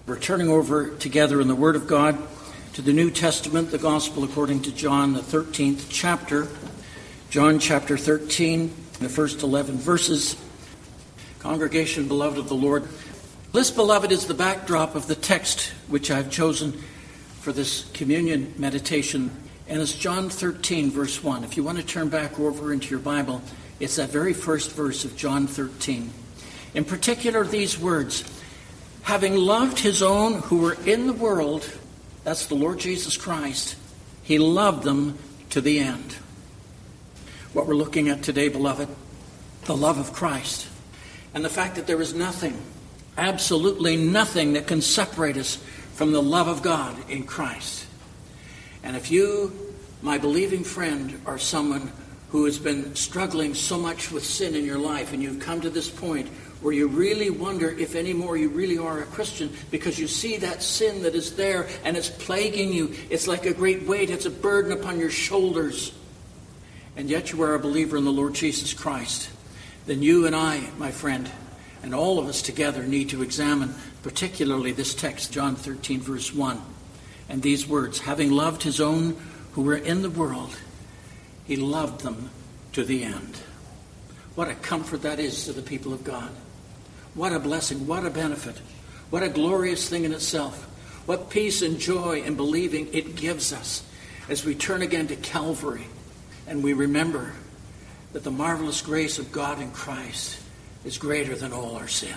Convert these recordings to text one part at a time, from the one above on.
We're turning over together in the Word of God to the New Testament, the Gospel according to John, the 13th chapter. John chapter 13, the first 11 verses. Congregation, beloved of the Lord, this, beloved, is the backdrop of the text which I've chosen for this communion meditation. And it's John 13, verse 1. If you want to turn back over into your Bible, it's that very first verse of John 13. In particular, these words, having loved his own who were in the world, that's the Lord Jesus Christ, he loved them to the end. What we're looking at today, beloved, the love of Christ, and the fact that there is nothing, absolutely nothing that can separate us from the love of God in Christ. And if you, my believing friend, are someone who has been struggling so much with sin in your life, and you've come to this point where you really wonder if anymore you really are a Christian because you see that sin that is there and it's plaguing you. It's like a great weight. It's a burden upon your shoulders. And yet you are a believer in the Lord Jesus Christ. Then you and I, my friend, and all of us together need to examine particularly this text, John 13, verse 1. And these words, having loved his own who were in the world, he loved them to the end. What a comfort that is to the people of God. What a blessing, what a benefit, what a glorious thing in itself. What peace and joy and believing it gives us as we turn again to Calvary and we remember that the marvelous grace of God in Christ is greater than all our sin.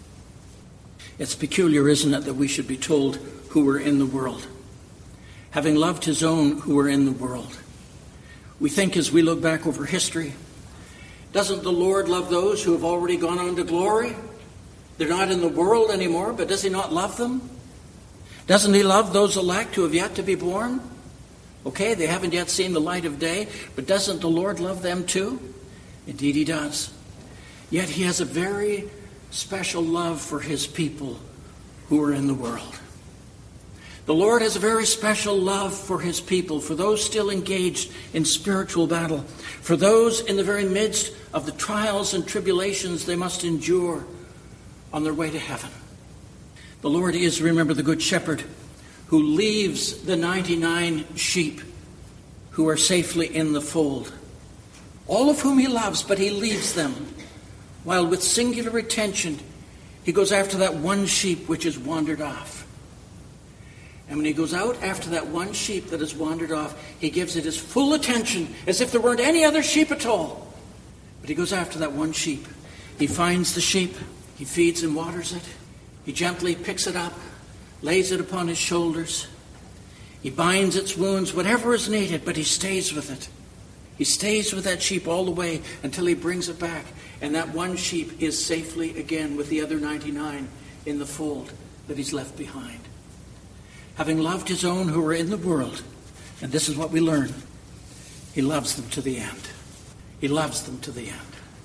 It's peculiar, isn't it, that we should be told who were in the world. Having loved his own who were in the world. We think as we look back over history, doesn't the Lord love those who have already gone on to glory? They're not in the world anymore, but does he not love them? Doesn't he love those elect who have yet to be born? Okay, they haven't yet seen the light of day, but doesn't the Lord love them too? Indeed he does. Yet he has a very special love for his people who are in the world. The Lord has a very special love for his people, for those still engaged in spiritual battle, for those in the very midst of the trials and tribulations they must endure on their way to heaven. The Lord is, remember, the good shepherd who leaves the 99 sheep who are safely in the fold, all of whom he loves, but he leaves them, while with singular attention he goes after that one sheep which has wandered off. And when he goes out after that one sheep that has wandered off, he gives it his full attention as if there weren't any other sheep at all. But he goes after that one sheep. He finds the sheep. He feeds and waters it. He gently picks it up, lays it upon his shoulders. He binds its wounds, whatever is needed, but he stays with it. He stays with that sheep all the way until he brings it back. And that one sheep is safely again with the other 99 in the fold that he's left behind. Having loved his own who were in the world, and this is what we learn, he loves them to the end. He loves them to the end.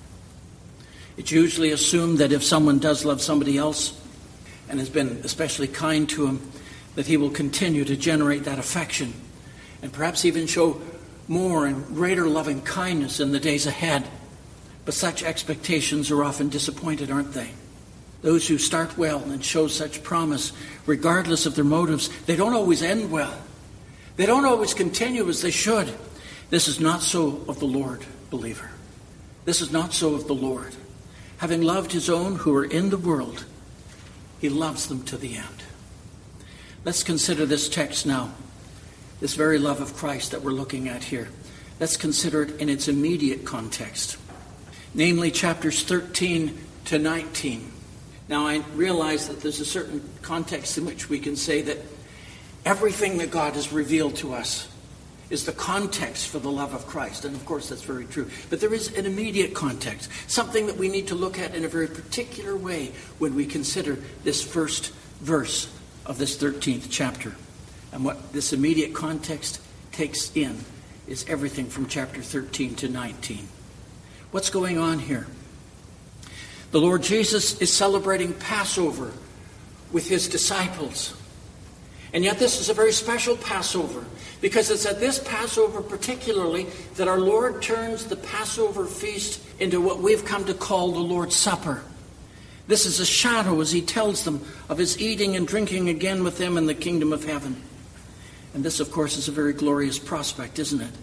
It's usually assumed that if someone does love somebody else and has been especially kind to him, that he will continue to generate that affection and perhaps even show more and greater loving kindness in the days ahead. But such expectations are often disappointed, aren't they? Those who start well and show such promise, regardless of their motives, they don't always end well. They don't always continue as they should. This is not so of the Lord, believer. This is not so of the Lord. Having loved his own who are in the world, he loves them to the end. Let's consider this text now, this very love of Christ that we're looking at here. Let's consider it in its immediate context, namely chapters 13 to 19. Now, I realize that there's a certain context in which we can say that everything that God has revealed to us is the context for the love of Christ. And of course, that's very true. But there is an immediate context, something that we need to look at in a very particular way when we consider this first verse of this 13th chapter. And what this immediate context takes in is everything from chapter 13 to 19. What's going on here? The Lord Jesus is celebrating Passover with his disciples. And yet this is a very special Passover, because it's at this Passover particularly that our Lord turns the Passover feast into what we've come to call the Lord's Supper. This is a shadow, as he tells them, of his eating and drinking again with them in the kingdom of heaven. And this, of course, is a very glorious prospect, isn't it?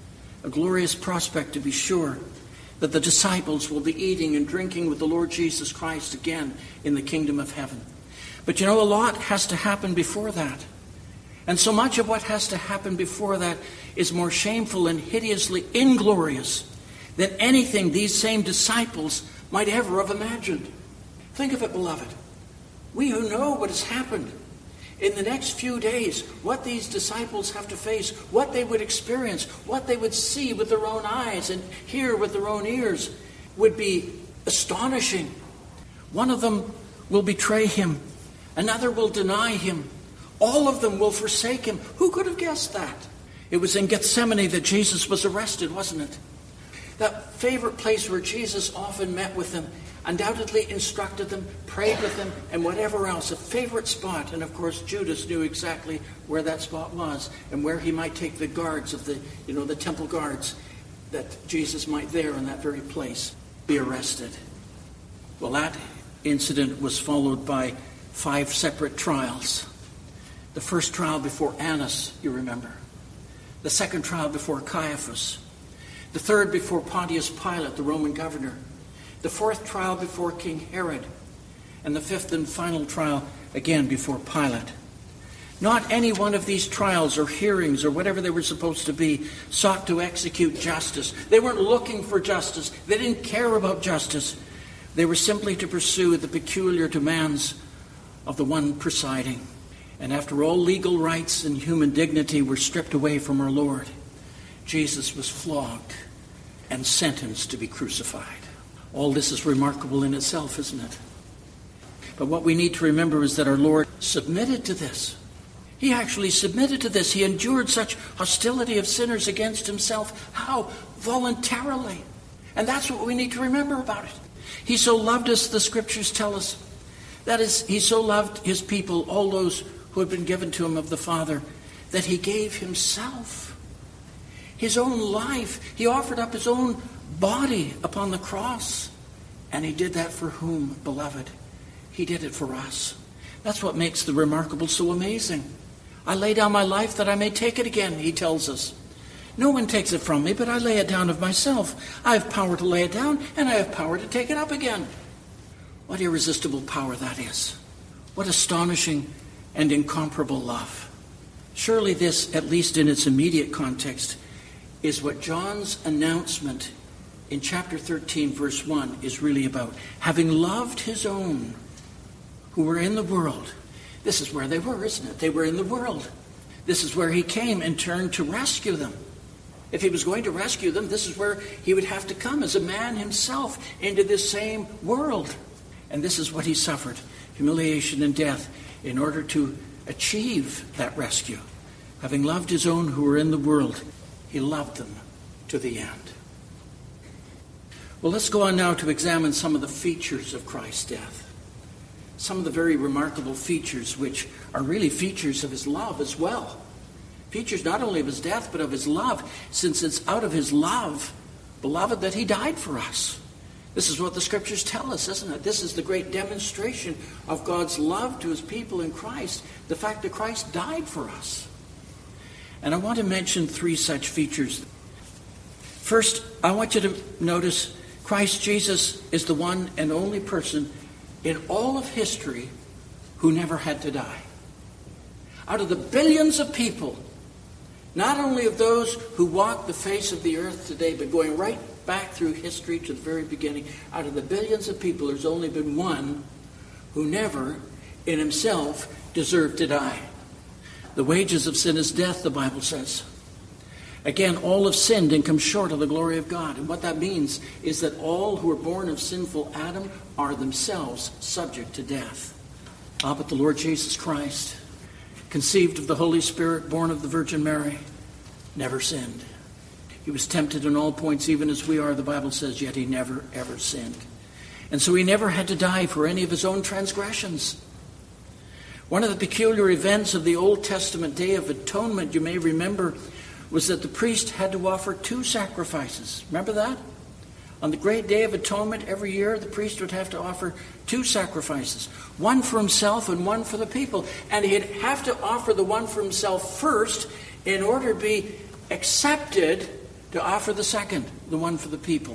A glorious prospect, to be sure, that the disciples will be eating and drinking with the Lord Jesus Christ again in the kingdom of heaven. But a lot has to happen before that. And so much of what has to happen before that is more shameful and hideously inglorious than anything these same disciples might ever have imagined. Think of it, beloved. We who know what has happened in the next few days, what these disciples have to face, what they would experience, what they would see with their own eyes and hear with their own ears, would be astonishing. One of them will betray him. Another will deny him. All of them will forsake him. Who could have guessed that? It was in Gethsemane that Jesus was arrested, wasn't it? That favorite place where Jesus often met with them, undoubtedly instructed them, prayed with them, and whatever else. A favorite spot. And of course, Judas knew exactly where that spot was and where he might take the guards of the temple guards, that Jesus might there in that very place be arrested. Well, that incident was followed by 5 separate trials. The first trial before Annas, you remember. The second trial before Caiaphas. The third before Pontius Pilate, the Roman governor. The fourth trial before King Herod. And the fifth and final trial, again, before Pilate. Not any one of these trials or hearings or whatever they were supposed to be sought to execute justice. They weren't looking for justice. They didn't care about justice. They were simply to pursue the peculiar demands of the one presiding. And after all legal rights and human dignity were stripped away from our Lord, Jesus was flogged and sentenced to be crucified. All this is remarkable in itself, isn't it? But what we need to remember is that our Lord submitted to this. He actually submitted to this. He endured such hostility of sinners against himself. How? Voluntarily. And that's what we need to remember about it. He so loved us, the scriptures tell us. That is, he so loved his people, all those who had been given to him of the Father, that he gave himself, his own life. He offered up his own body upon the cross. And he did that for whom, beloved? He did it for us. That's what makes the remarkable so amazing. I lay down my life that I may take it again, he tells us. No one takes it from me, but I lay it down of myself. I have power to lay it down, and I have power to take it up again. What irresistible power that is. What astonishing and incomparable love. Surely this, at least in its immediate context, is what John's announcement in chapter 13, verse 1 is really about. Having loved his own who were in the world. This is where they were, isn't it? They were in the world. This is where he came in turn to rescue them. If he was going to rescue them, this is where he would have to come as a man himself into this same world. And this is what he suffered, humiliation and death, in order to achieve that rescue. Having loved his own who were in the world, he loved them to the end. Well, let's go on now to examine some of the features of Christ's death. Some of the very remarkable features, which are really features of his love as well. Features not only of his death, but of his love, since it's out of his love, beloved, that he died for us. This is what the scriptures tell us, isn't it? This is the great demonstration of God's love to his people in Christ, the fact that Christ died for us. And I want to mention 3 such features. First, I want you to notice Christ Jesus is the one and only person in all of history who never had to die. Out of the billions of people, not only of those who walk the face of the earth today, but going right back through history to the very beginning, out of the billions of people, there's only been one who never, in himself, deserved to die. The wages of sin is death, the Bible says. Again, all have sinned and come short of the glory of God. And what that means is that all who are born of sinful Adam are themselves subject to death. But the Lord Jesus Christ, conceived of the Holy Spirit, born of the Virgin Mary, never sinned. He was tempted in all points, even as we are, the Bible says, yet he never, ever sinned. And so he never had to die for any of his own transgressions. One of the peculiar events of the Old Testament Day of Atonement, you may remember, was that the priest had to offer 2 sacrifices. Remember that? On the great day of atonement every year, the priest would have to offer 2 sacrifices, one for himself and one for the people. And he'd have to offer the one for himself first in order to be accepted to offer the second, the one for the people.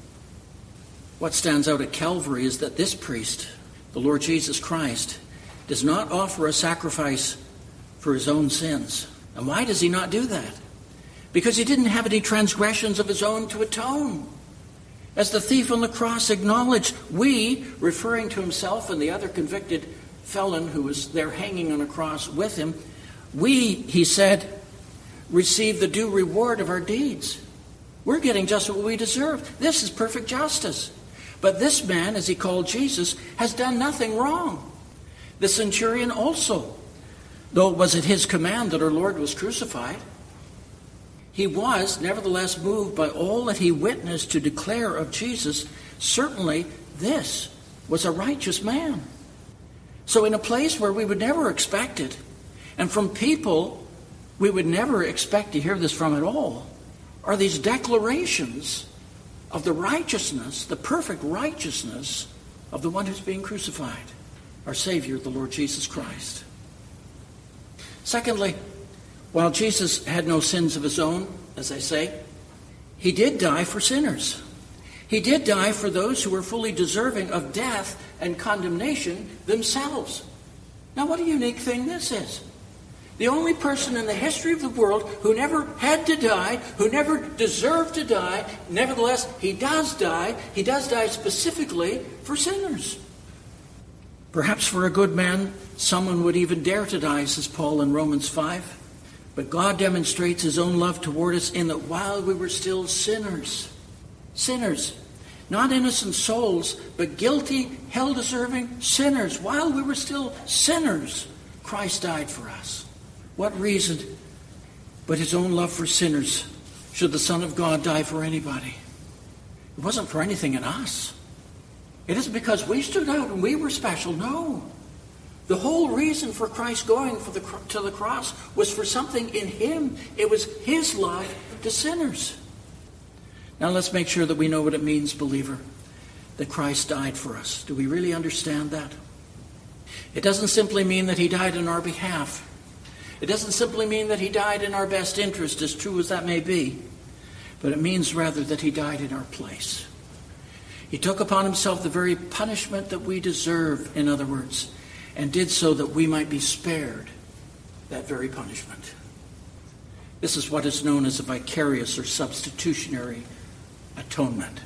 What stands out at Calvary is that this priest, the Lord Jesus Christ, does not offer a sacrifice for his own sins. And why does he not do that? Because he didn't have any transgressions of his own to atone. As the thief on the cross acknowledged, we, referring to himself and the other convicted felon who was there hanging on a cross with him, we, he said, receive the due reward of our deeds. We're getting just what we deserve. This is perfect justice. But this man, as he called Jesus, has done nothing wrong. The centurion also, though it was at his command that our Lord was crucified, he was nevertheless moved by all that he witnessed to declare of Jesus. Certainly this was a righteous man. So in a place where we would never expect it, and from people we would never expect to hear this from at all, are these declarations of the righteousness, the perfect righteousness of the one who's being crucified, our Savior, the Lord Jesus Christ. Secondly, while Jesus had no sins of his own, as I say, he did die for sinners. He did die for those who were fully deserving of death and condemnation themselves. Now, what a unique thing this is. The only person in the history of the world who never had to die, who never deserved to die, nevertheless, he does die. He does die specifically for sinners. Perhaps for a good man, someone would even dare to die, says Paul in Romans 5. But God demonstrates his own love toward us in that while we were still sinners, not innocent souls, but guilty, hell-deserving sinners, while we were still sinners, Christ died for us. What reason but his own love for sinners should the Son of God die for anybody? It wasn't for anything in us. It isn't because we stood out and we were special. No. The whole reason for Christ going to the cross was for something in him. It was his love to sinners. Now let's make sure that we know what it means, believer, that Christ died for us. Do we really understand that? It doesn't simply mean that he died on our behalf. It doesn't simply mean that he died in our best interest, as true as that may be. But it means rather that he died in our place. He took upon himself the very punishment that we deserve, in other words, and did so that we might be spared that very punishment. This is what is known as a vicarious or substitutionary atonement.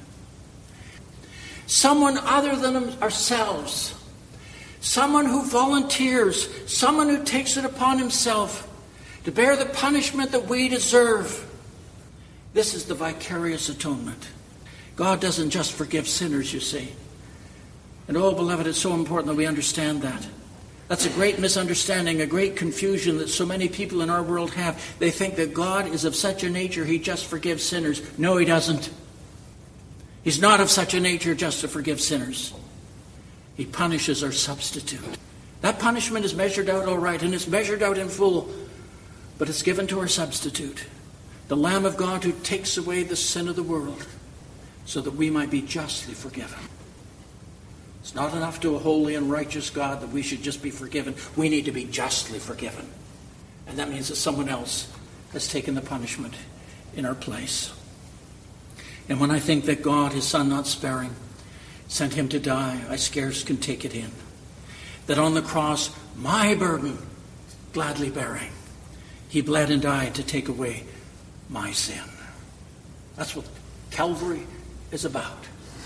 Someone other than ourselves, someone who volunteers, someone who takes it upon himself to bear the punishment that we deserve. This is the vicarious atonement. God doesn't just forgive sinners, you see. And oh, beloved, it's so important that we understand that. That's a great misunderstanding, a great confusion that so many people in our world have. They think that God is of such a nature he just forgives sinners. No, he doesn't. He's not of such a nature just to forgive sinners. He punishes our substitute. That punishment is measured out all right, and it's measured out in full, but it's given to our substitute, the Lamb of God who takes away the sin of the world so that we might be justly forgiven. It's not enough to a holy and righteous God that we should just be forgiven. We need to be justly forgiven. And that means that someone else has taken the punishment in our place. And when I think that God, his Son not sparing, sent him to die, I scarce can take it in. That on the cross, my burden gladly bearing, he bled and died to take away my sin. That's what Calvary is about.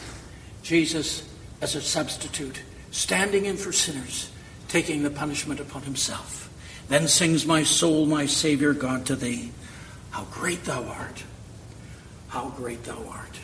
Jesus as a substitute, standing in for sinners, taking the punishment upon himself. Then sings my soul, my Savior God, to thee, how great thou art, how great thou art.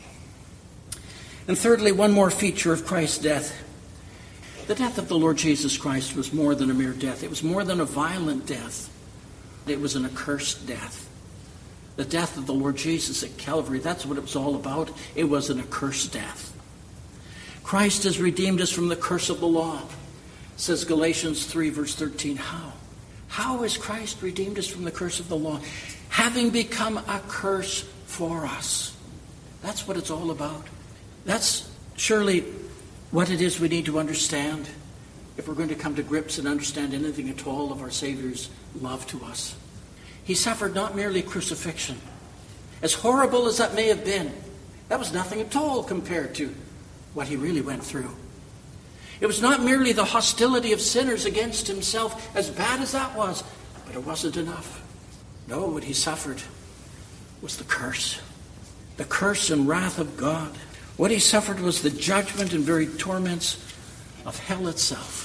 And thirdly, one more feature of Christ's death. The death of the Lord Jesus Christ was more than a mere death. It was more than a violent death. It was an accursed death. The death of the Lord Jesus at Calvary, that's what it was all about. It was an accursed death. Christ has redeemed us from the curse of the law, says Galatians 3, verse 13. How? How has Christ redeemed us from the curse of the law? Having become a curse for us. That's what it's all about. That's surely what it is we need to understand if we're going to come to grips and understand anything at all of our Savior's love to us. He suffered not merely crucifixion. As horrible as that may have been, that was nothing at all compared to what he really went through. It was not merely the hostility of sinners against himself, as bad as that was, but it wasn't enough. No, what he suffered was the curse and wrath of God. What he suffered was the judgment and very torments of hell itself.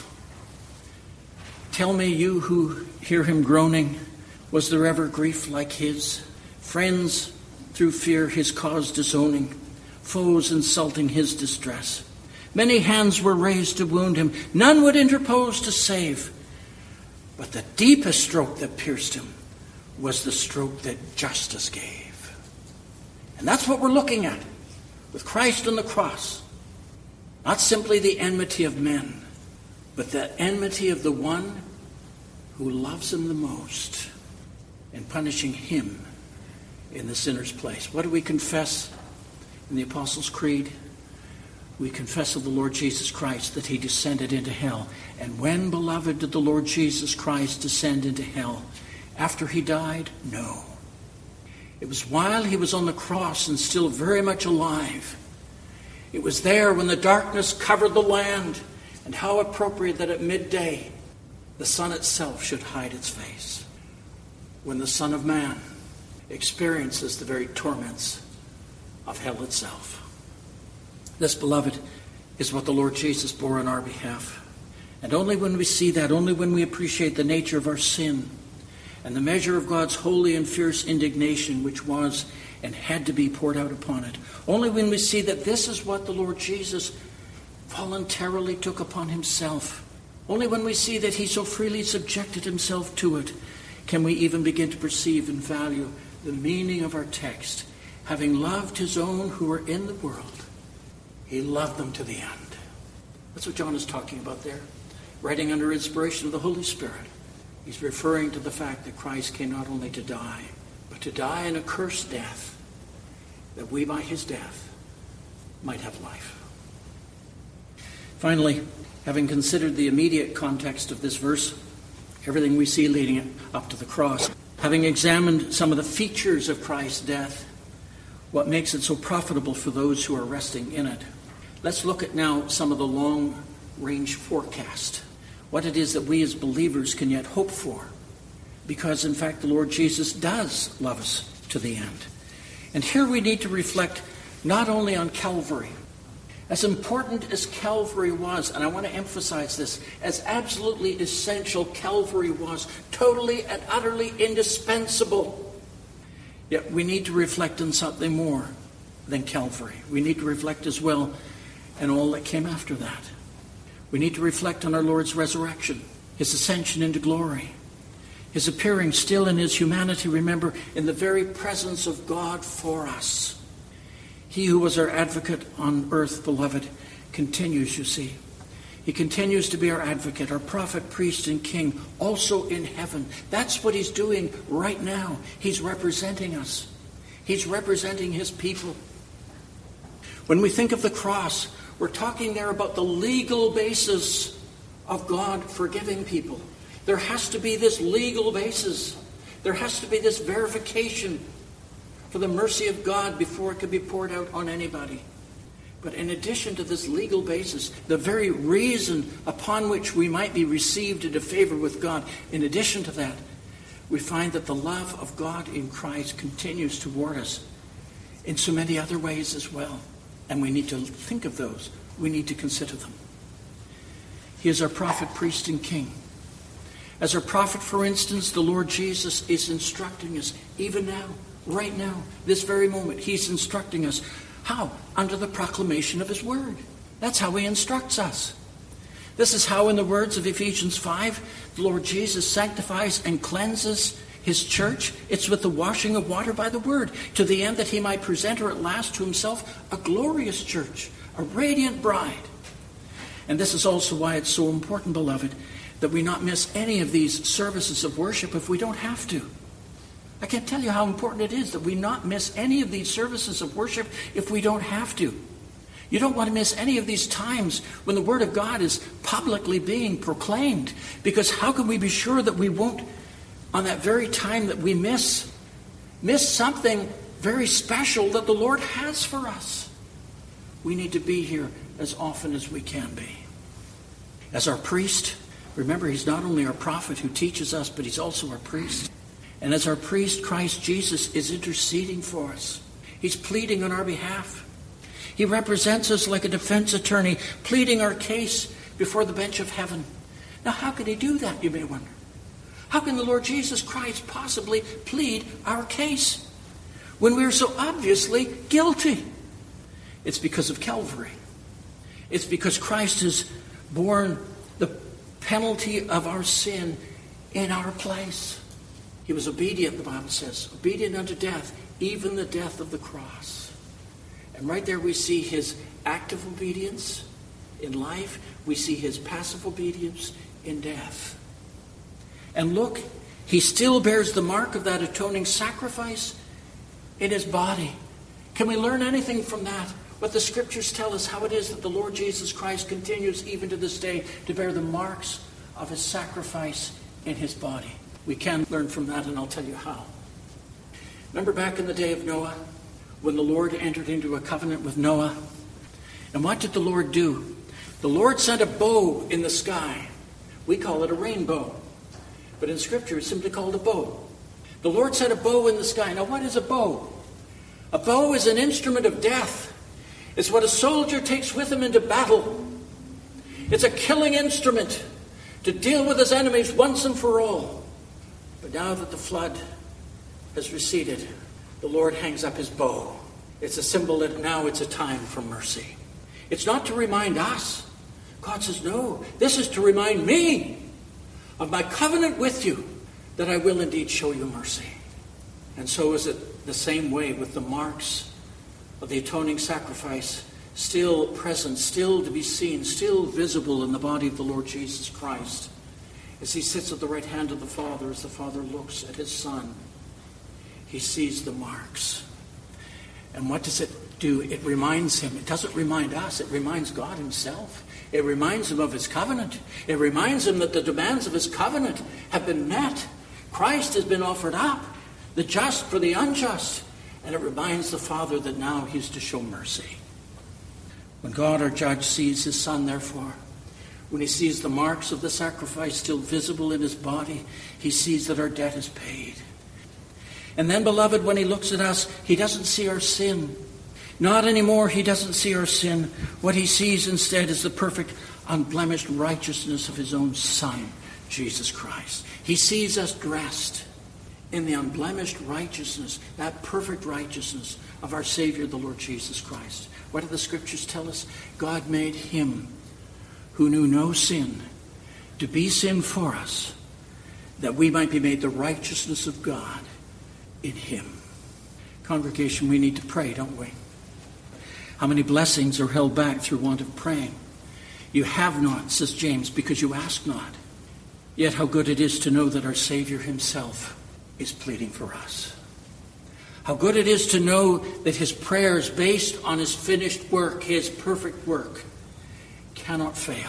Tell me, you who hear him groaning, was there ever grief like his? Friends through fear his cause disowning, foes insulting his distress. Many hands were raised to wound him, none would interpose to save. But the deepest stroke that pierced him was the stroke that justice gave. And that's what we're looking at with Christ on the cross. Not simply the enmity of men, but the enmity of the one who loves him the most and punishing him in the sinner's place. What do we confess in the Apostles' Creed? We confess of the Lord Jesus Christ that he descended into hell. And when, beloved, did the Lord Jesus Christ descend into hell? After he died? No. It was while he was on the cross and still very much alive. It was there when the darkness covered the land. And how appropriate that at midday the sun itself should hide its face. When the Son of Man experiences the very torments of hell itself. This, beloved, is what the Lord Jesus bore on our behalf. And only when we see that, only when we appreciate the nature of our sin and the measure of God's holy and fierce indignation which was and had to be poured out upon it, only when we see that this is what the Lord Jesus voluntarily took upon himself, only when we see that he so freely subjected himself to it, can we even begin to perceive and value the meaning of our text. Having loved his own who were in the world, he loved them to the end. That's what John is talking about there. Writing under inspiration of the Holy Spirit. He's referring to the fact that Christ came not only to die, but to die an accursed death, that we by his death might have life. Finally, having considered the immediate context of this verse, everything we see leading up to the cross, having examined some of the features of Christ's death, what makes it so profitable for those who are resting in it, let's look at now some of the long-range forecast, what it is that we as believers can yet hope for, because in fact the Lord Jesus does love us to the end. And here we need to reflect not only on Calvary, as important as Calvary was, and I want to emphasize this, as absolutely essential Calvary was, totally and utterly indispensable. Yet we need to reflect on something more than Calvary. We need to reflect as well on all that came after that. We need to reflect on our Lord's resurrection, his ascension into glory, his appearing still in his humanity, remember, in the very presence of God for us. He who was our advocate on earth, beloved, continues, you see. He continues to be our advocate, our prophet, priest, and king, also in heaven. That's what he's doing right now. He's representing us. He's representing his people. When we think of the cross, we're talking there about the legal basis of God forgiving people. There has to be this legal basis. There has to be this verification for the mercy of God before it can be poured out on anybody. But in addition to this legal basis, the very reason upon which we might be received into favor with God, in addition to that, we find that the love of God in Christ continues toward us in so many other ways as well. And we need to think of those. We need to consider them. He is our prophet, priest, and king. As our prophet, for instance, the Lord Jesus is instructing us even now, right now, this very moment. He's instructing us. How? Under the proclamation of his word. That's how he instructs us. This is how, in the words of Ephesians 5, the Lord Jesus sanctifies and cleanses his church. It's with the washing of water by the word, to the end that he might present her at last to himself a glorious church, a radiant bride. And this is also why it's so important, beloved, that we not miss any of these services of worship if we don't have to. I can't tell you how important it is that we not miss any of these services of worship if we don't have to. You don't want to miss any of these times when the Word of God is publicly being proclaimed, because how can we be sure that we won't, on that very time that we miss something very special that the Lord has for us? We need to be here as often as we can be. As our priest, remember, he's not only our prophet who teaches us, but he's also our priest. And as our priest, Christ Jesus is interceding for us. He's pleading on our behalf. He represents us like a defense attorney, pleading our case before the bench of heaven. Now, how can he do that, you may wonder? How can the Lord Jesus Christ possibly plead our case when we're so obviously guilty? It's because of Calvary. It's because Christ has borne the penalty of our sin in our place. He was obedient, the Bible says, obedient unto death, even the death of the cross. And right there we see his active obedience in life. We see his passive obedience in death. And look, he still bears the mark of that atoning sacrifice in his body. Can we learn anything from that? What the scriptures tell us, how it is that the Lord Jesus Christ continues even to this day to bear the marks of his sacrifice in his body. We can learn from that, and I'll tell you how. Remember back in the day of Noah, when the Lord entered into a covenant with Noah? And what did the Lord do? The Lord sent a bow in the sky. We call it a rainbow. But in Scripture, it's simply called a bow. The Lord sent a bow in the sky. Now, what is a bow? A bow is an instrument of death. It's what a soldier takes with him into battle. It's a killing instrument to deal with his enemies once and for all. But now that the flood has receded, the Lord hangs up his bow. It's a symbol that now it's a time for mercy. It's not to remind us. God says, no, this is to remind me of my covenant with you, that I will indeed show you mercy. And so is it the same way with the marks of the atoning sacrifice, still present, still to be seen, still visible in the body of the Lord Jesus Christ. As he sits at the right hand of the Father, as the Father looks at his Son, he sees the marks. And what does it do? It reminds him. It doesn't remind us. It reminds God himself. It reminds him of his covenant. It reminds him that the demands of his covenant have been met. Christ has been offered up, the just for the unjust. And it reminds the Father that now he's to show mercy. When God, our judge, sees his Son, therefore, when he sees the marks of the sacrifice still visible in his body, he sees that our debt is paid. And then, beloved, when he looks at us, he doesn't see our sin. Not anymore, he doesn't see our sin. What he sees instead is the perfect, unblemished righteousness of his own Son, Jesus Christ. He sees us dressed in the unblemished righteousness, that perfect righteousness of our Savior, the Lord Jesus Christ. What do the scriptures tell us? God made him who knew no sin to be sin for us, that we might be made the righteousness of God in him. Congregation, we need to pray, don't we? How many blessings are held back through want of praying? You have not, says James, because you ask not. Yet how good it is to know that our Savior himself is pleading for us. How good it is to know that his prayers, based on his finished work, his perfect work, cannot fail.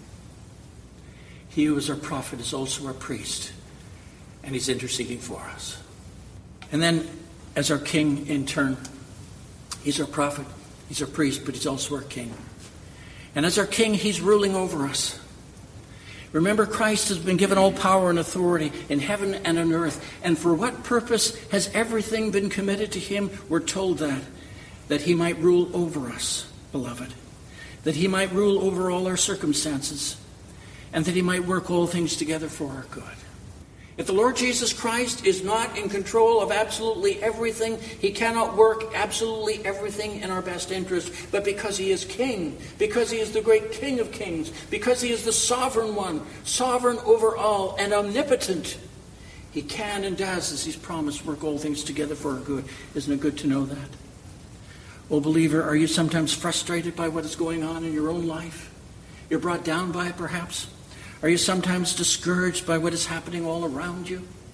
He who is our prophet is also our priest, and he's interceding for us. And then, as our king in turn, he's our prophet, he's our priest, but he's also our king. And as our king, he's ruling over us. Remember, Christ has been given all power and authority in heaven and on earth. And for what purpose has everything been committed to him? We're told that he might rule over us, beloved. That he might rule over all our circumstances. And that he might work all things together for our good. If the Lord Jesus Christ is not in control of absolutely everything, he cannot work absolutely everything in our best interest. But because he is king, because he is the great King of kings, because he is the sovereign one, sovereign over all and omnipotent, he can and does, as he's promised, work all things together for our good. Isn't it good to know that? Oh, believer, are you sometimes frustrated by what is going on in your own life? You're brought down by it, perhaps? Are you sometimes discouraged by what is happening all around you?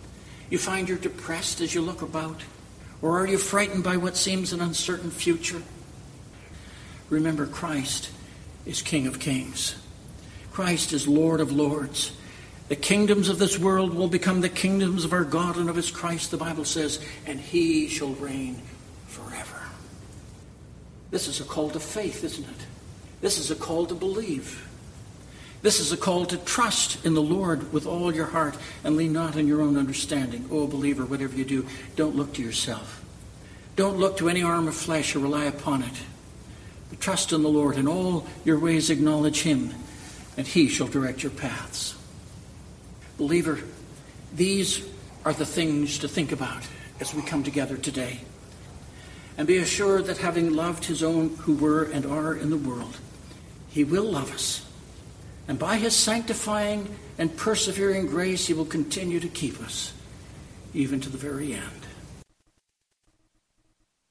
You find you're depressed as you look about? Or are you frightened by what seems an uncertain future? Remember, Christ is King of Kings. Christ is Lord of Lords. The kingdoms of this world will become the kingdoms of our God and of his Christ, the Bible says, and he shall reign forever. This is a call to faith, isn't it? This is a call to believe. This is a call to trust in the Lord with all your heart and lean not on your own understanding. Oh, believer, whatever you do, don't look to yourself. Don't look to any arm of flesh or rely upon it. But trust in the Lord. In all your ways acknowledge him, and he shall direct your paths. Believer, these are the things to think about as we come together today. And be assured that having loved his own who were and are in the world, he will love us. And by his sanctifying and persevering grace, he will continue to keep us, even to the very end.